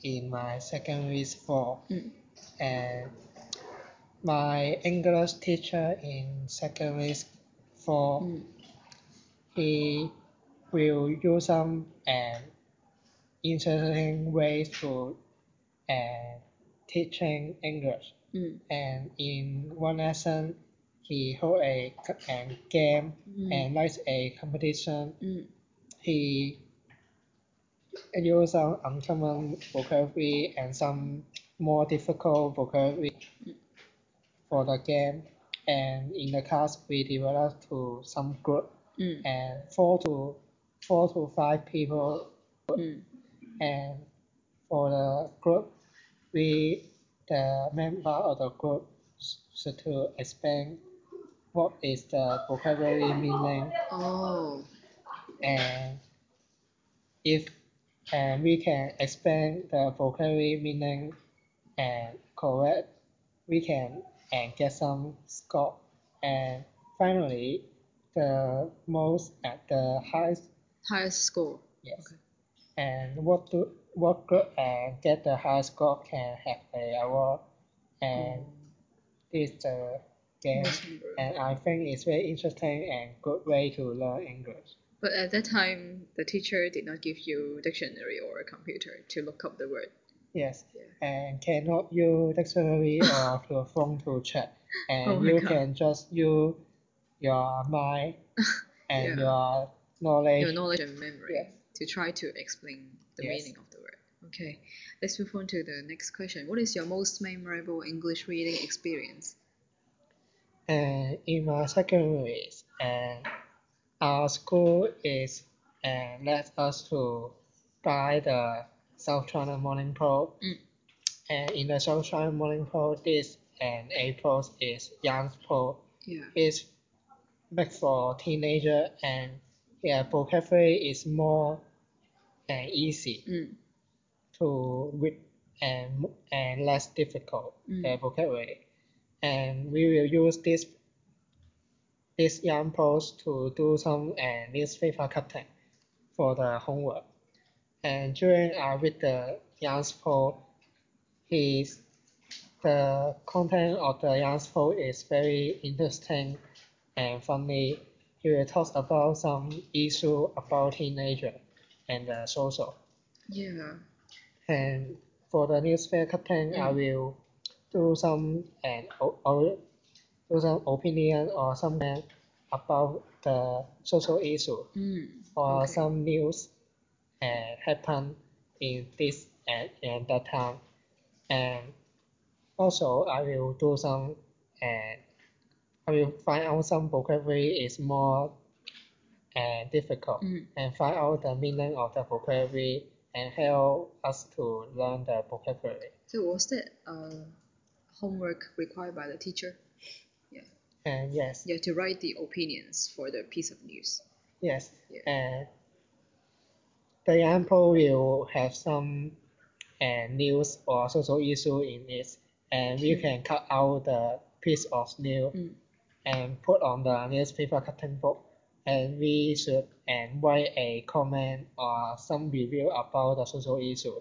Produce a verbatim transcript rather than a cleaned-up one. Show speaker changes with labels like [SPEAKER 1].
[SPEAKER 1] in my secondary school,
[SPEAKER 2] Mm.
[SPEAKER 1] and my English teacher in secondary school,
[SPEAKER 2] Mm.
[SPEAKER 1] he will use some and interesting ways to uh, teaching English.
[SPEAKER 2] Mm.
[SPEAKER 1] And in one lesson, he hold a, a game
[SPEAKER 2] Mm.
[SPEAKER 1] and like a competition.
[SPEAKER 2] Mm.
[SPEAKER 1] He use some uncommon vocabulary and some more difficult vocabulary for the game. And in the class, we developed to some group
[SPEAKER 2] Mm.
[SPEAKER 1] and four to four to five people.
[SPEAKER 2] Mm.
[SPEAKER 1] And for the group, we the member of the group should to explain what is the vocabulary meaning,
[SPEAKER 2] Oh.
[SPEAKER 1] and if and we can explain the vocabulary meaning and correct, we can and get some score. And finally, the most at the highest,
[SPEAKER 2] Highest score.
[SPEAKER 1] yes.
[SPEAKER 2] Okay.
[SPEAKER 1] And what to what group and get the highest score can have a award. And
[SPEAKER 2] Oh.
[SPEAKER 1] this is the game,
[SPEAKER 2] Most memorable.
[SPEAKER 1] and I think it's very interesting and good way to learn English.
[SPEAKER 2] But at that time, the teacher did not give you dictionary or a computer to look up the word.
[SPEAKER 1] Yes,
[SPEAKER 2] Yeah.
[SPEAKER 1] and cannot use dictionary or your phone to check, and
[SPEAKER 2] Oh my
[SPEAKER 1] you
[SPEAKER 2] God.
[SPEAKER 1] can just use your mind and
[SPEAKER 2] Yeah.
[SPEAKER 1] your knowledge.
[SPEAKER 2] Your knowledge and memory
[SPEAKER 1] Yes.
[SPEAKER 2] to try to explain the
[SPEAKER 1] Yes.
[SPEAKER 2] meaning of the word. Okay, let's move on to the next question. What is your most memorable English reading experience?
[SPEAKER 1] And in my secondaries, and our school is and let us to buy the South China Morning Post.
[SPEAKER 2] Mm.
[SPEAKER 1] And in the South China Morning Post, this and A post is young post.
[SPEAKER 2] Yeah.
[SPEAKER 1] It's back for teenager, and yeah, vocabulary is more and easy
[SPEAKER 2] Mm.
[SPEAKER 1] to read and and less difficult
[SPEAKER 2] Mm.
[SPEAKER 1] the vocabulary. And we will use this this young post to do some and newspaper cutting for the homework. And during I read the young post, his the content of the young post is very interesting and funny. He will talk about some issue about teenager and the social.
[SPEAKER 2] Yeah.
[SPEAKER 1] And for the newspaper cutting, I
[SPEAKER 2] Mm.
[SPEAKER 1] will do some and or do some opinion or some comment about the social issue
[SPEAKER 2] Mm.
[SPEAKER 1] or
[SPEAKER 2] Okay.
[SPEAKER 1] some news and happen in this and, and that time. And also I will do some and I will find out some vocabulary is more and difficult
[SPEAKER 2] Mm.
[SPEAKER 1] and find out the meaning of the vocabulary and help us to learn the vocabulary.
[SPEAKER 2] So was that uh, homework required by the teacher? Yeah.
[SPEAKER 1] And yes,
[SPEAKER 2] Yeah, to write the opinions for the piece of news.
[SPEAKER 1] yes,
[SPEAKER 2] Yeah.
[SPEAKER 1] and the example will have some uh, news or social issue in it, and we
[SPEAKER 2] Mm.
[SPEAKER 1] can cut out the piece of news
[SPEAKER 2] Mm.
[SPEAKER 1] and put on the newspaper cutting book, and we should and write a comment or some review about the social issue.